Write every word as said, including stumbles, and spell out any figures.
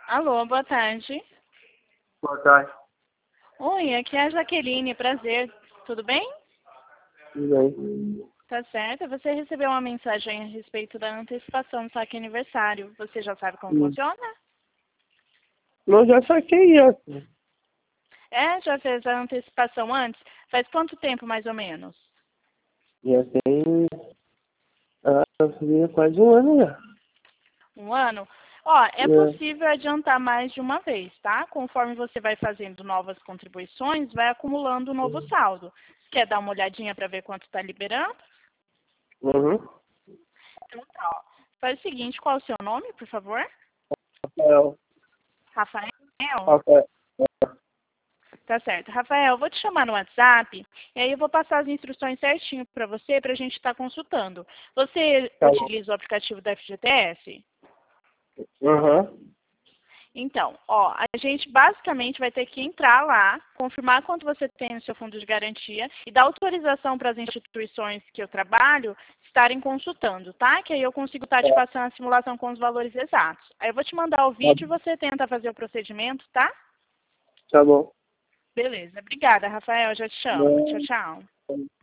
Alô, boa tarde. Boa tarde. Oi, aqui é a Jaqueline, prazer. Tudo bem? Tudo bem? Tá certo. Você recebeu uma mensagem a respeito da antecipação do saque aniversário. Você já sabe como Hum. funciona? Não, já saquei já. É, já fez a antecipação antes? Faz quanto tempo, mais ou menos? Já tem ah, quase um ano já. Um ano? Ó, é É. possível adiantar mais de uma vez, tá? Conforme você vai fazendo novas contribuições, vai acumulando um novo saldo. Quer dar uma olhadinha para ver quanto está liberando? Uhum. Então tá, ó. Faz o seguinte, qual é o seu nome, por favor? Rafael. Rafael? Rafael. Tá certo. Rafael, eu vou te chamar no WhatsApp e aí eu vou passar as instruções certinho para você para a gente estar consultando. Você Tá bom. utiliza o aplicativo da F G T S? Uhum. Então, ó, a gente basicamente vai ter que entrar lá, confirmar quanto você tem no seu fundo de garantia e dar autorização para as instituições que eu trabalho estarem consultando, tá? Que aí eu consigo estar te Tá, passando a simulação com os valores exatos. Aí eu vou te mandar o tá, vídeo e você tenta fazer o procedimento, tá? tá bom. Beleza. Obrigada, Rafael. Já te chamo. Tchau, tchau.